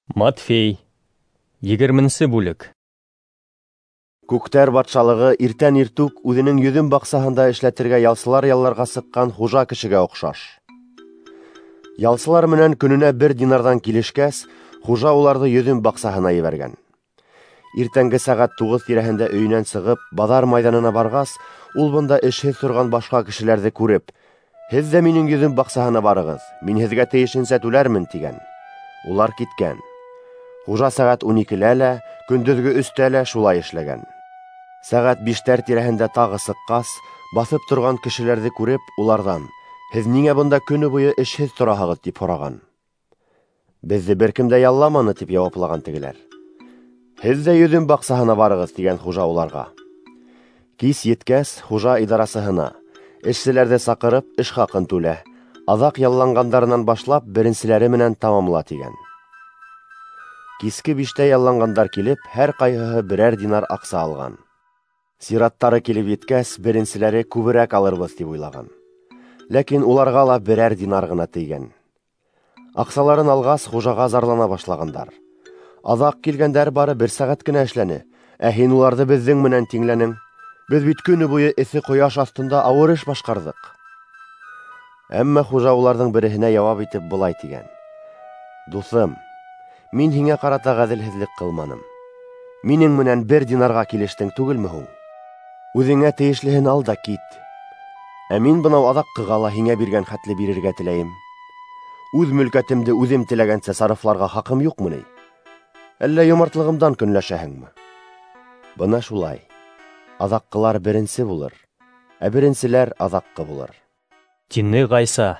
Матфей, 20 бүлек. Күктәр батшалығы иртән иртүк үҙенең йөҙөм баҡсаһында эшләтергә ялсылар ялларға сыҡҡан хужа кешегә оҡшаш. Ялсылар менән көнөнә 1 динардан килешкәс, хужа уларҙы йөҙөм баҡсаһына ебәргән. Иртәнге сәғәт 9 тирәһендә өйөнән сығып, баҙар майҙанына барғас, ул бында эшһеҙ торған башҡа кешеләрҙе күреп, «Һеҙ ҙә минең йөҙөм баҡсаһына барығыҙ, мин һеҙгә тейешенсә түләрмен» тигән. Улар киткән. Хужа сәғәт 12-лә лә, көндөҙгө 3-тә лә шулай эшләгән. Сәғәт 5-тәр тирәһендә тағы сыҡҡас, баҫып торған кешеләрҙе күреп, уларҙан «Һеҙ ниңә бында көнө буйы эшһеҙ тораһығыҙ?» тип һораған. «Беҙҙе бер кем дә ялламаны» тип яуаплаған тегеләр. «Һеҙ ҙә йөҙөм баҡсаһына барығыҙ» тигән хужа уларға. Кис еткәс, хужа идарасыһына эшселәрҙе саҡырып, эш хаҡын түлә, аҙаҡ ялланғандарынан башлап, беренселәре менән тамамла тигән. Киске 5-тә ялланғандар килеп, һәр ҡайһыһы 1 динар аҡса алған. Сираттары килеп еткәс, беренселәре күберәк алырбыҙ тип уйлаған. Ләкин уларға ла 1 динар ғына тейгән. Аҡсаларын алғас, хужаға зарлана башлағандар. Аҙаҡ килгәндәр бары 1 сәғәт кенә эшләне, ә һин уларҙы беҙҙең менән тиңләнең. Беҙ бит көнө буйы эҫе ҡояш аҫтында ауыр эш башҡарҙыҡ. Әммә хужа уларҙың береһенә яуап итеп былай тигән. «Дуҫым, мин һиңә ҡарата ғәҙелһеҙлек ҡылманым. Минең менән 1 динарға килештең түгелме һуң? Үҙеңә тейешлеһен ал да кит. Ә мин бынау аҙаҡҡыға ла һиңә биргән хәтле бирергә теләйем. Үҙ мөлкәтемде үҙем теләгәнсә сарыфларға хаҡым юҡмы ни? Әллә йомартлығымдан көнләшәһеңме?» Бына шулай. Аҙаҡҡылар беренсе булыр, ә беренселәр аҙаҡҡы булыр. Тине Ғайса.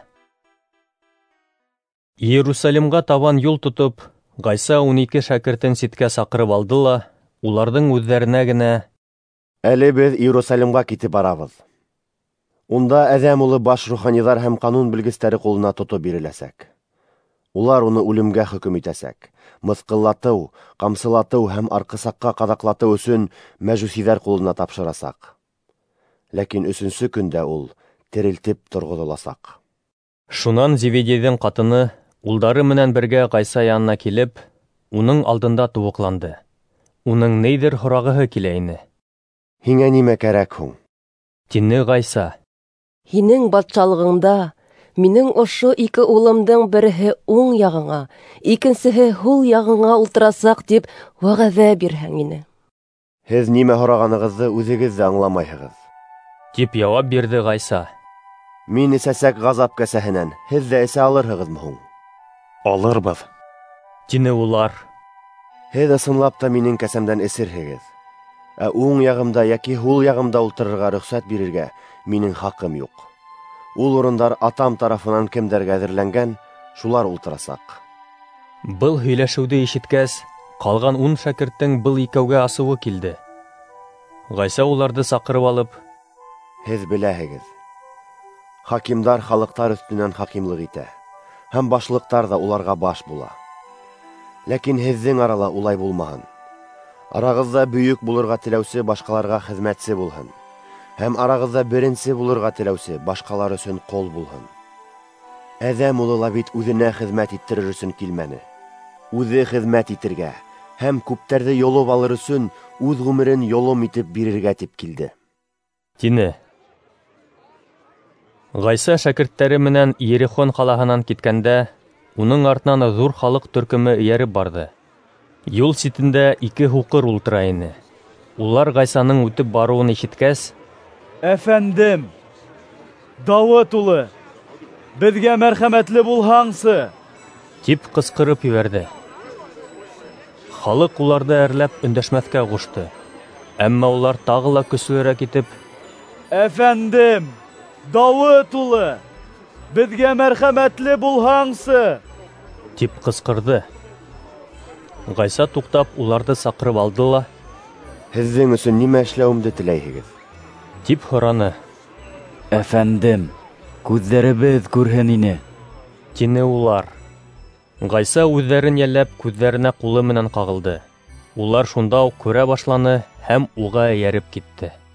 Иерусалимға табан юл тотоп, Ғайса 12 шәкертен ситкә саҡырып алды ла, уларҙың үҙҙәренә генә: «Әле беҙ Иерусалимға китеп барабыҙ. Унда әҙәм улы баш руханиҙар һәм ҡанун белгестәре ҡулына тотоп биреләсәк. Улар уны үлемгә хөкөм итәсәк. Мыҫҡыллатыу, ҡамсылатыу һәм арҡысаҡҡа ҡаҙаҡлатыу өсөн мәжүсиҙәр ҡулына тапшырасаҡ. Ләкин 3-нсө көндә ул терелтеп торғоҙоласаҡ». Шунан Зеведейҙың ҡатыны, улдары менән бергә Ғайса янына килеп, уның алдында тубыҡланды. Уның нейҙер һорағыһы килә ине. «Һиңә нимә кәрәк һуң?» Тине Ғайса. «Һинең батшалығыңда минең ошо 2 улымдың береһе уң яғыңа, икенсеһе һул яғыңа ултырасаҡ тип вәғәҙә бирһәң ине». «Һеҙ нимә һорағанығыҙҙы үҙегеҙ ҙә аңламайһығыҙ», тип яуап бирҙе Ғайса. «Мин эсәсәк ғазап кәсәһенән, һеҙ ҙә эсә алырһығыҙмы һуң?» «Алырбыҙ», тине улар. «Һеҙ ысынлап та минең кәсәмдән эсерһегеҙ. Ә уң яғымда йәки һул яғымда ултырырға рөхсәт бирергә минең хаҡым юҡ. Ул урындар атам тарафынан кемдәргә әҙерләнгән, шулар ултырасаҡ». Был һөйләшеүҙе ишеткәс, ҡалған 10 шәкерттең был икәүгә асыуы килде. Ғайса уларҙы саҡырып алып: «Һеҙ беләһегеҙ, хакимдар халыҡтар өҫтөнән хакимлыҡ итә, һәм башлыҡтар ҙа уларға баш була. Ләкин һеҙҙең арала улай булмаһын. Арағыҙҙа бөйөк булырға теләүсе башҡаларға хеҙмәтсе булһын, һәм арағыҙҙа беренсе булырға теләүсе башҡалар өсөн ҡол булһын. Әҙәм улы ла бит үҙенә хеҙмәт иттерер өсөн килмәне. Үҙе хеҙмәт итергә һәм күптәрҙе йолоп алыр өсөн үҙ ғүмерен йолом итеп бирергә тип килде», тине. Ғайса шәкерттәре менән Иерихон ҡалаһынан киткәндә, уның артынан ҙур халыҡ төркөмө эйәреп барҙы. Юл ситендә 2 һуҡыр ултыра ине. Улар Ғайсаның үтеп барыуын ишеткәс: «Әфәндем, Дауыт улы, беҙгә мәрхәмәтле булһаңсы!» тип ҡысҡырып ебәрҙе. Халыҡ уларҙы әрләп өндәшмәҫкә ҡушты. Әммә улар тағы ла көслөрәк итеп: «Әфәндем, Дауыт улы, беҙгә мәрхәмәтле булһаңсы!» тип ҡысҡырҙы. Ғайса туҡтап уларҙы саҡырып алды ла: «Һеҙҙең өсөн нимә эшләүемде теләйһегеҙ?» тип һораны. «Әфәндем, күҙҙәребеҙ күрһен ине», тине улар. Ғайса үҙҙәрен йәлләп күҙҙәренә ҡулы менән ҡағылды. Улар шунда уҡ күрә башланы һәм уға эйәреп китте.